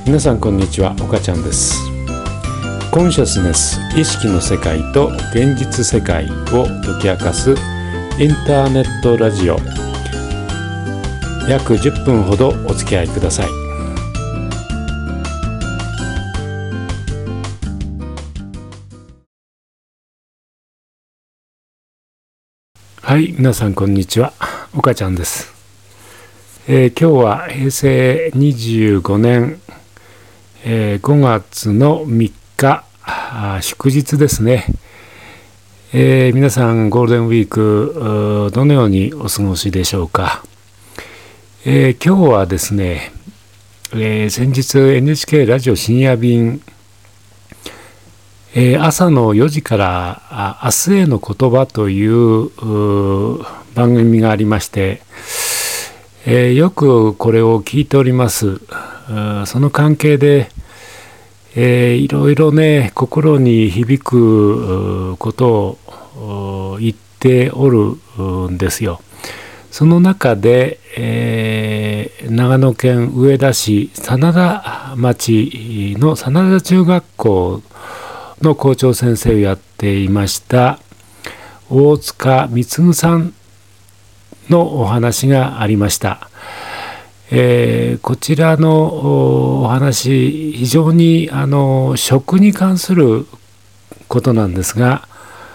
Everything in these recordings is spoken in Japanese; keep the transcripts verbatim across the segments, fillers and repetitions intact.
皆さんこんにちは、岡ちゃんです。コンシャスネス、意識の世界と現実世界を解き明かすインターネットラジオ、約じゅっぷんほどお付き合いください。はい、皆さんこんにちは、岡ちゃんです。えー、今日はへいせいにじゅうごねん、えー、ごがつのみっか、祝日ですね。えー、皆さんゴールデンウィークどのようにお過ごしでしょうか。えー、今日はですね、えー、先日 エヌエイチケー ラジオ深夜便、えー、朝のよじから明日への言葉という番組がありまして、えー、よくこれを聞いております。その関係で、えー、いろいろね、心に響くことを言っておるんですよ。その中で、えー、長野県上田市真田町の真田中学校の校長先生をやっていました大塚貢さんのお話がありました。えー、こちらのお話、非常にあの食に関することなんですが、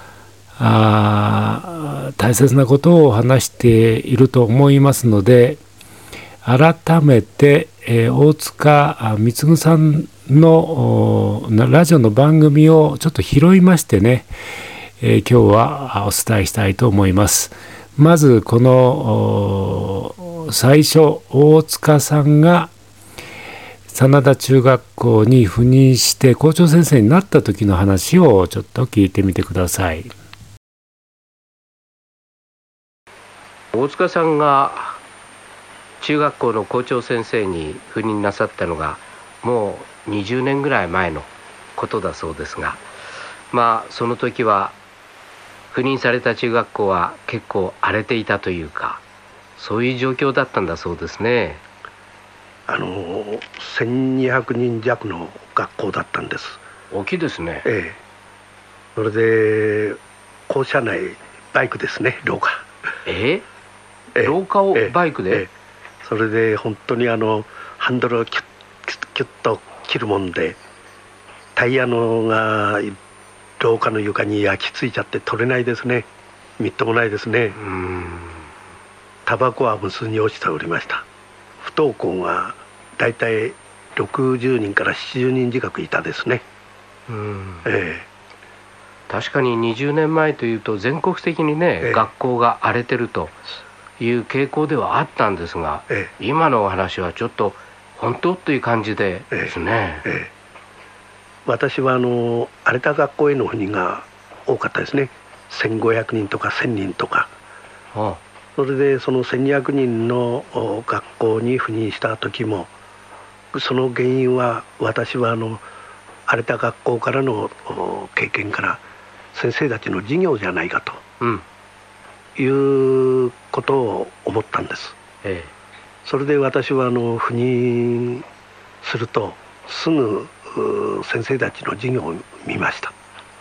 あ大切なことを話していると思いますので、改めて、えー、大塚貢さんのラジオの番組をちょっと拾いましてね、えー、今日はお伝えしたいと思います。まずこの最初、大塚さんが真田中学校に赴任して校長先生になった時の話をちょっと聞いてみてください。 大塚さんが中学校の校長先生に赴任なさったのがもうにじゅうねんぐらい前のことだそうですが、まあその時は赴任された中学校は結構荒れていたというか、そういう状況だったんだそうですね。 あのせんにひゃくにん弱の学校だったんです。 大きいですね。 ええ、それで校舎内バイクですね、廊下。 ええ、廊下をバイクで、ええええ、 それで本当にあのハンドルをキュッキュッキュッと切るもんで、タイヤのが廊下の床に焼き付いちゃって取れないですね。みっともないですね。 うーん、 タバコは無数に落ちておりました。不登校がだいたいろくじゅうにんからななじゅうにん近くいたですね。 うーん、 ええ、 確かににじゅうねんまえというと全国的にね、ええ、学校が荒れてるという傾向ではあったんですが、ええ、今のお話はちょっと本当という感じでですね。ええええ、 私はあの荒れた学校への赴任が多かったですね。せんごひゃくにんとかせんにんとか。ああ、それでそのせんにひゃくにんの学校に赴任した時も、その原因は私はあの荒れた学校からの経験から先生たちの授業じゃないかと、うん、いうことを思ったんです。ええ、それで私はあの赴任するとすぐ先生たちの授業を見ました。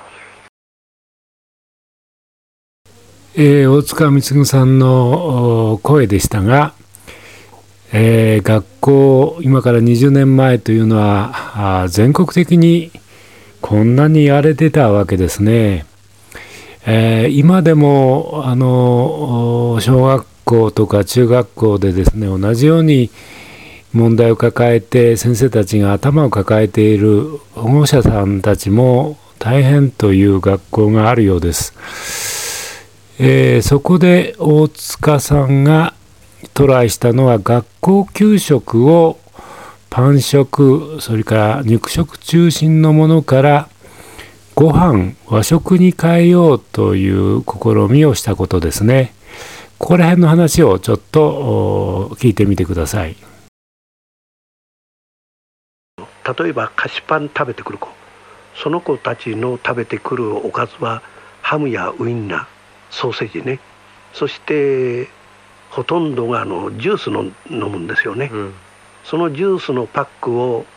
えー、大塚貢さんの声でしたが、えー、学校今からにじゅうねんまえというのは全国的にこんなに荒れてたわけですね。えー、今でもあの小学校とか中学校でですね、同じように問題を抱えて先生たちが頭を抱えている保護者さんたちも大変という学校があるようです。えー、そこで大塚さんがトライしたのは、学校給食をパン食、それから肉食中心のものからご飯、和食に変えようという試みをしたことですね。ここら辺の話をちょっと聞いてみてください。 例えば菓子パン食べてくる子、その子たちの食べてくるおかずはハムやウインナー、ソーセージね、そしてほとんどがあのジュースの飲むんですよね。うん、そのジュースのパックを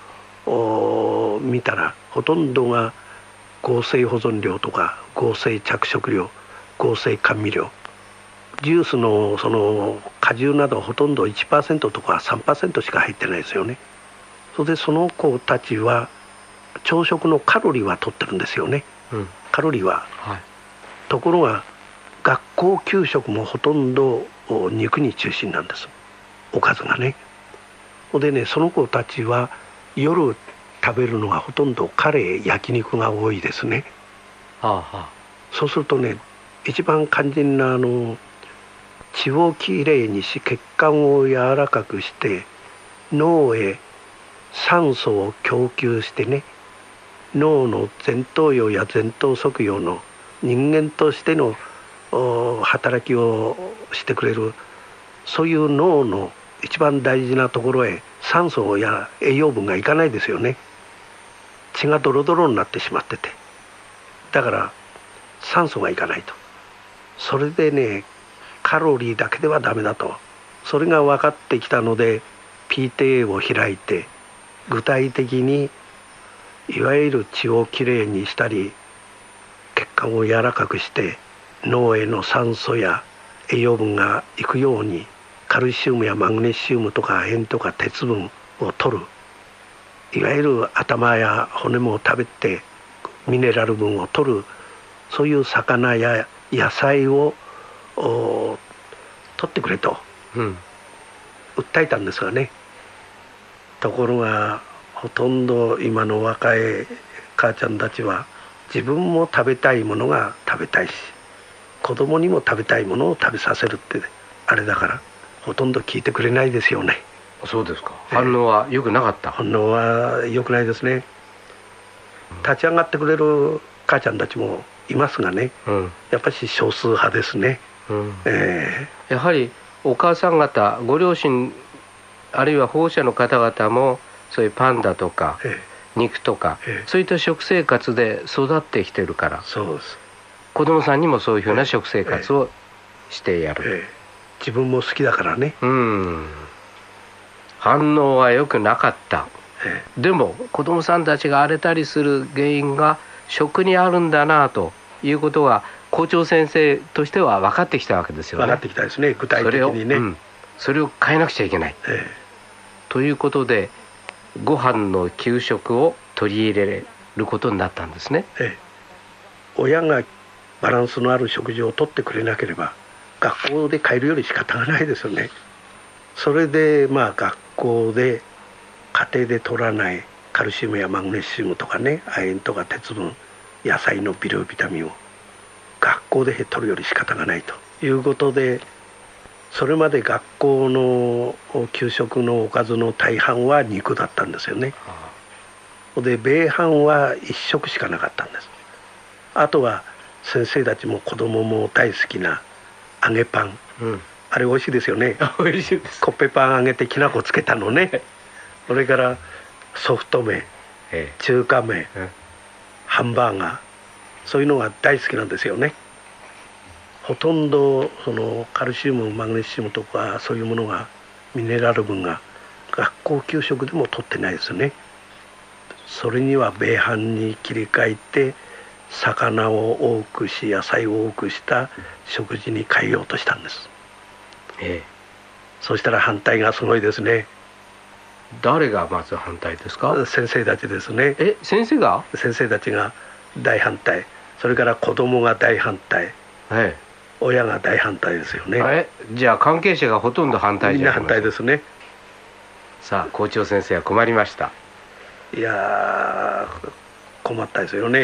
見たらほとんどが合成保存料とか合成着色料、合成甘味料、ジュースのその果汁などほとんど いちパーセント とか さんパーセント しか入ってないですよね。それでその子たちは朝食のカロリーは取ってるんですよね、うん、カロリーは、はい、ところが学校給食もほとんど肉に中心なんです、おかずがね。でね、その子たちは夜食べるのがほとんどカレー、焼肉が多いですね、はあはあ、そうするとね、一番肝心なあの血をきれいにし血管を柔らかくして脳へ酸素を供給してね、脳の前頭葉や前頭側葉の人間としての働きをしてくれる、そういう脳の一番大事なところへ酸素や栄養分がいかないですよね。血がドロドロになってしまってて、だから酸素がいかないと。それでね、カロリーだけではダメだと、それが分かってきたので ピーティーエー を開いて、具体的にいわゆる血をきれいにしたり血管を柔らかくして脳への酸素や栄養分がいくようにカルシウムやマグネシウムとか塩とか鉄分を取る、いわゆる頭や骨も食べてミネラル分を取る、そういう魚や野菜を取ってくれと、うん、訴えたんですがね。ところがほとんど今の若い母ちゃんたちは自分も食べたいものが食べたいし、子供にも食べたいものを食べさせるってあれだからほとんど聞いてくれないですよね。 そうですか。反応は良くなかった。 反応は良くないですね。立ち上がってくれる母ちゃんたちもいますがね、うん、やっぱり少数派ですね、うんえー、やはりお母さん方、ご両親あるいは保護者の方々もそういうパンダとか、えー、肉とか、えー、そういった食生活で育ってきてるから、 そうです。 子供さんにもそういうふうな食生活をしてやる、えーえー、 自分も好きだからね。 うん反応は良くなかった、ええ、でも子どもさんたちが荒れたりする原因が食にあるんだなということが校長先生としては分かってきたわけですよね。 分かってきたですね、具体的にね。 それを、うん、それを変えなくちゃいけない、ええ、ということでご飯の給食を取り入れることになったんですね、ええ、 親がバランスのある食事をとってくれなければ学校で変えるより仕方がないですよね。それでまあ学校で家庭で取らないカルシウムやマグネシウムとかね、亜鉛とか鉄分、野菜の微量ビタミンを学校で取るより仕方がないということで、それまで学校の給食のおかずの大半は肉だったんですよね。で米飯は一食しかなかったんです。あとは先生たちも子供も大好きな揚げパン、うん、あれ美味しいですよね。 美味しいです。 コッペパン揚げてきな粉つけたのね。それからソフト麺、中華麺、ハンバーガー、そういうのが大好きなんですよね。ほとんどそのカルシウムマグネシウムとかそういうものがミネラル分が学校給食でも取ってないですね。それには米飯に切り替えて魚を多くし野菜を多くした食事に変えようとしたんです、ええ、そしたら反対がすごいですね。 誰がまず反対ですか？ 先生たちですね。 え、先生が？ 先生たちが大反対、それから子供が大反対、ええ、親が大反対ですよね。 え、じゃあ関係者がほとんど反対じゃないですか。 みんな反対ですね。 さあ校長先生は困りました。 いや困ったですよね。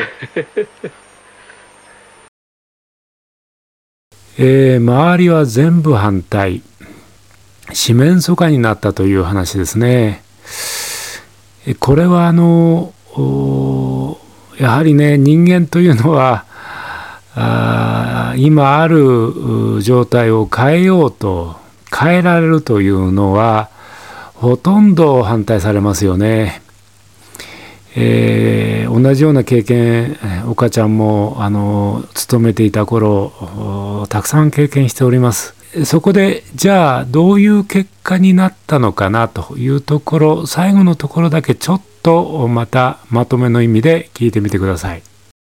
えー、周りは全部反対、四面楚歌になったという話ですね。これはあのやはりね、人間というのはあ今ある状態を変えようと変えられるというのはほとんど反対されますよね。えー、同じような経験、岡ちゃんもあの勤めていた頃たくさん経験しております。そこでじゃあどういう結果になったのかなというところ、最後のところだけちょっとまたまとめの意味で聞いてみてください。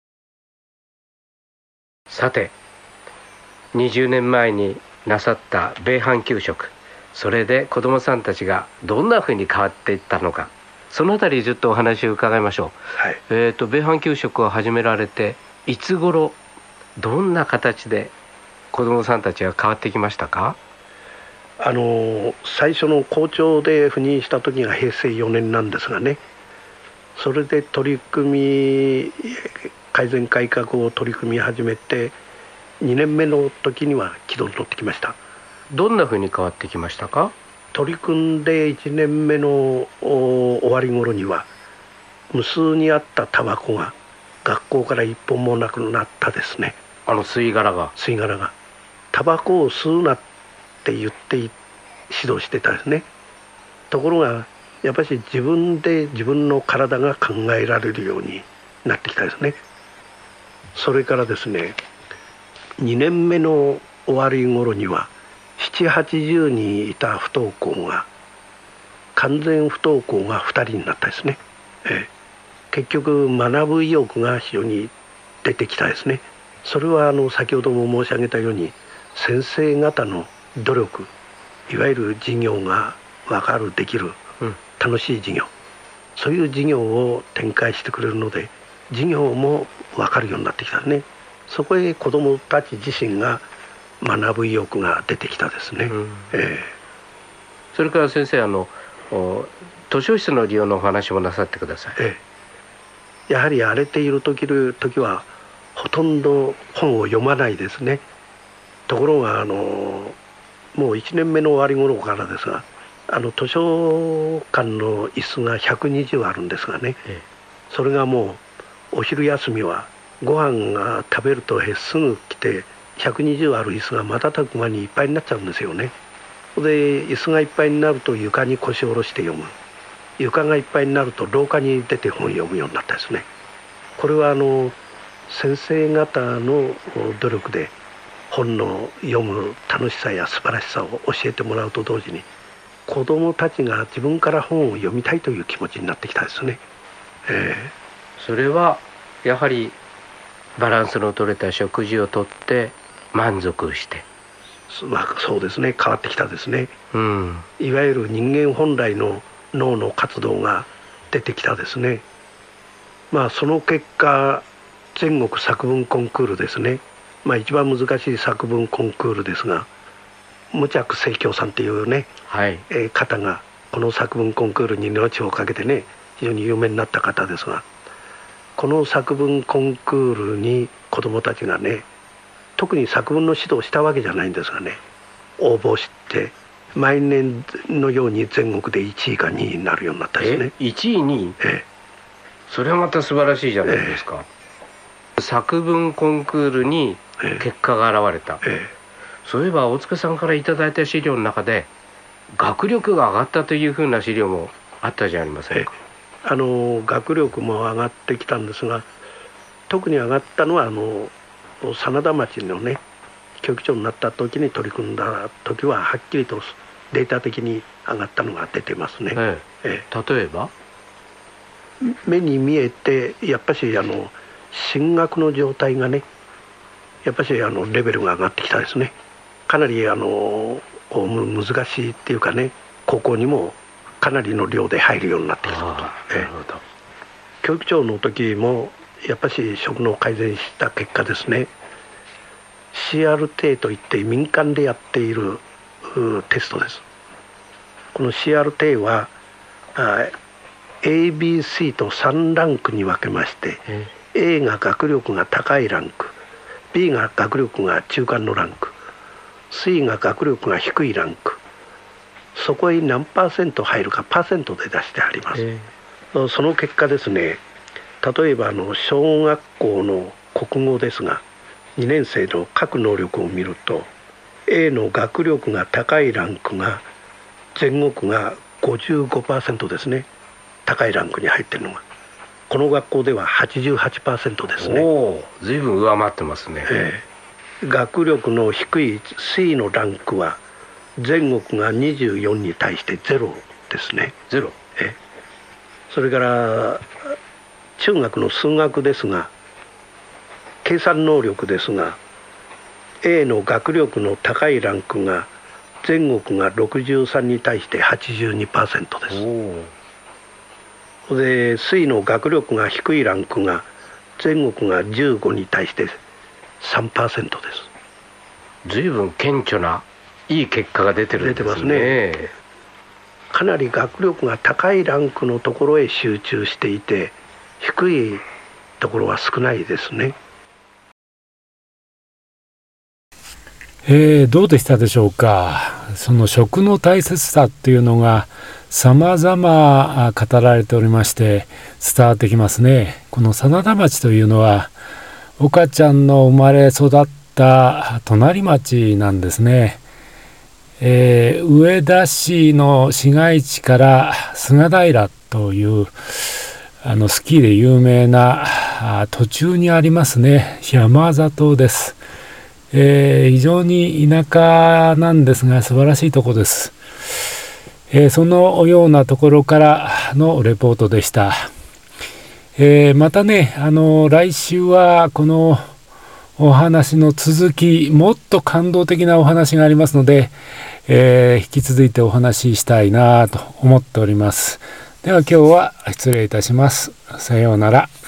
さて、にじゅうねんまえになさった米飯給食、それで子どもさんたちがどんなふうに変わっていったのか、そのあたりずっとお話を伺いましょう。はい、えーと米飯給食を始められていつ頃、どんな形で子どもさんたちが変わってきましたか？ あの最初の校長で赴任した時がへいせいよねんなんですがね、それで取り組み改善改革を取り組み始めてにねんめの時には軌道に乗ってきました。 どんなふうに変わってきましたか？ 取り組んでいちねんめの終わり頃には無数にあったタバコが学校から一本もなくなったですね。 あの吸い殻が吸い殻がタバコを吸うなって言って指導してたですね。ところがやっぱり自分で自分の体が考えられるようになってきたですね。それからですね、にねんめの終わり頃にはななじゅうはちじゅうにんいた不登校が完全不登校がふたりになったですね。え結局学ぶ意欲が非常に出てきたですね。それはあの先ほども申し上げたように先生方の努力、いわゆる授業が分かるできる、うん、楽しい授業、そういう授業を展開してくれるので授業も分かるようになってきたね。そこへ子どもたち自身が学ぶ意欲が出てきたですね。うん、えー、それから先生、あの図書室の利用のお話もなさってください。えー、やはり荒れている時時はほとんど本を読まないですね。ところがあのもういちねんめの終わり頃からですが、あの図書館の椅子がひゃくにじゅうあるんですがね、ええ、それがもうお昼休みはご飯が食べるとすぐ来てひゃくにじゅうある椅子が瞬く間にいっぱいになっちゃうんですよね。で椅子がいっぱいになると床に腰を下ろして読む、床がいっぱいになると廊下に出て本を読むようになったですね。これはあの先生方の努力で本の読む楽しさや素晴らしさを教えてもらうと同時に子どもたちが自分から本を読みたいという気持ちになってきたですね。えー、それはやはりバランスの取れた食事をとって満足して、 まあ、そうですね、変わってきたですね。 うん、 いわゆる人間本来の脳の活動が出てきたですね。まあその結果全国作文コンクールですね、まあ、一番難しい作文コンクールですが、無着清京さんというね、はい、えー、方がこの作文コンクールに命をかけてね非常に有名になった方ですが、この作文コンクールに子どもたちがね、特に作文の指導をしたわけじゃないんですがね、応募して毎年のように全国でいちいかにいになるようになったですね。 えいちいにい、ええ、それはまた素晴らしいじゃないですか。ええ、作文コンクールに結果が現れた。ええ、そういえば大塚さんからいただいた資料の中で学力が上がったというふうな資料もあったじゃありませんか。 ええ、あの学力も上がってきたんですが、特に上がったのはあの真田町のね教育長になった時に取り組んだ時ははっきりとデータ的に上がったのが出てますね。ええええ、例えば目に見えてやっぱしあの進学の状態がねやっぱしあのレベルが上がってきたですね。かなりあの難しいっていうかね、高校にもかなりの量で入るようになってきたこと。ええ、教育長の時もやっぱし職能改善した結果ですね、 シーアールティー といって民間でやっているテストです。この シーアールティー は エービーシー とさんランクに分けまして、A が学力が高いランク、 B が学力が中間のランク、 C が学力が低いランク、そこへ何パーセント入るかパーセントで出してあります。えー、その結果ですね、例えばあの小学校の国語ですがにねん生の書く能力を見ると A の学力が高いランクが全国が ごじゅうごパーセント ですね。高いランクに入っているのがこの学校では はちじゅうはちパーセント ですね。 おー、随分上回ってますね。 えー、学力の低い C のランクは全国がにじゅうよんに対してゼロですね。 ゼロ。 えそれから中学の数学ですが、計算能力ですが、 A の学力の高いランクが全国がろくじゅうさんに対して はちじゅうにパーセント です。で水の学力が低いランクが全国がじゅうごに対して さんパーセント です。 随分顕著ないい結果が出てるんですね。出てますね。 かなり学力が高いランクのところへ集中していて、低いところは少ないですね。 えー、どうでしたでしょうか。その食の大切さっていうのが様々語られておりまして伝わってきますね。この真田町というのは岡ちゃんの生まれ育った隣町なんですね。えー、上田市の市街地から菅平というあのスキーで有名な途中にありますね、山里です。えー、非常に田舎なんですが素晴らしいところです。えー、そのようなところからのレポートでした。えー、またね、あの来週はこのお話の続き、もっと感動的なお話がありますので、えー、引き続いてお話ししたいなと思っております。では今日は失礼いたします。さようなら。